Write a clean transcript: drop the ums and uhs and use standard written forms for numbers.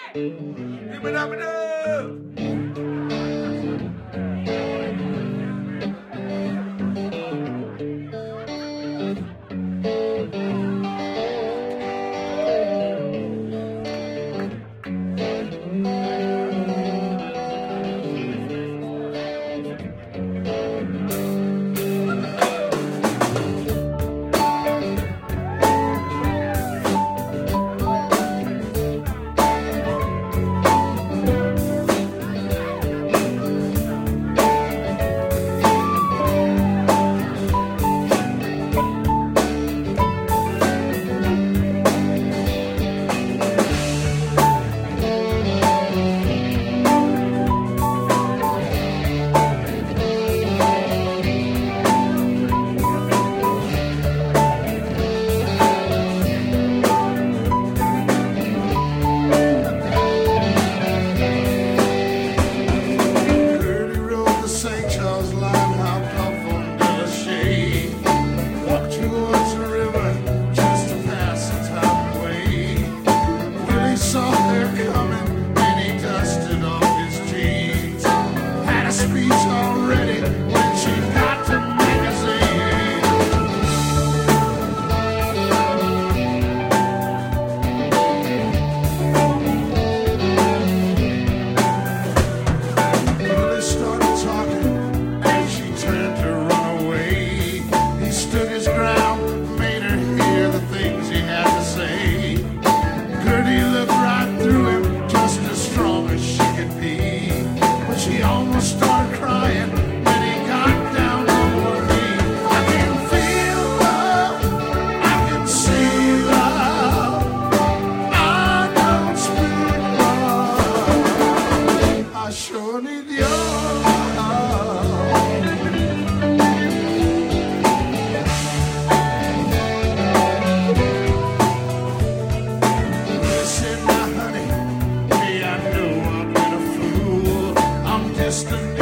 Give it up and up. Gertie rode the St. Charles line, hopped off on the shade, walked towards the river just to pass the time away. Willie saw her coming and he dusted off his jeans. Had a speech already when she got to magazine. Willie started talking and she turned to run away. He stood his ground, made her hear the things he had to say. Gertie looked right through him, just as strong as she could be. But she almost started crying when he got down on one knee. I can feel love, I can see love. I don't speak love. I sure need your love. Listen, now, honey, hey, I know I've been a fool. I'm just a